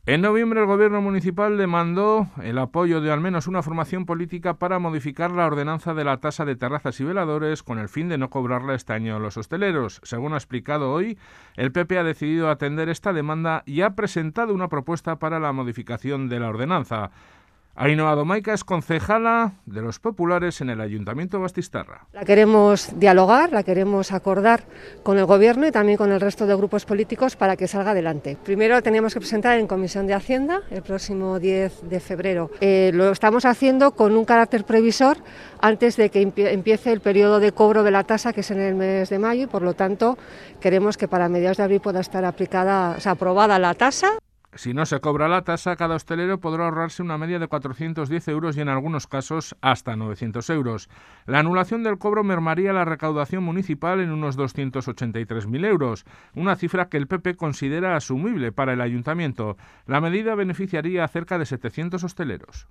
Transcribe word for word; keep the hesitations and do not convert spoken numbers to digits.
En noviembre el Gobierno municipal demandó el apoyo de al menos una formación política para modificar la ordenanza de la tasa de terrazas y veladores con el fin de no cobrarla este año a los hosteleros. Según ha explicado hoy, el P P ha decidido atender esta demanda y ha presentado una propuesta para la modificación de la ordenanza. Ainhoa Domaica es concejala de los populares en el Ayuntamiento de Bastistarra. La queremos dialogar, la queremos acordar con el Gobierno y también con el resto de grupos políticos para que salga adelante. Primero lo teníamos que presentar en Comisión de Hacienda el próximo diez de febrero. Eh, lo estamos haciendo con un carácter previsor antes de que empiece el periodo de cobro de la tasa, que es en el mes de mayo, y por lo tanto queremos que para mediados de abril pueda estar aplicada, o sea, aprobada la tasa. Si no se cobra la tasa, cada hostelero podrá ahorrarse una media de cuatrocientos diez euros y en algunos casos hasta novecientos euros. La anulación del cobro mermaría la recaudación municipal en unos doscientos ochenta y tres mil euros, una cifra que el P P considera asumible para el ayuntamiento. La medida beneficiaría a cerca de setecientos hosteleros.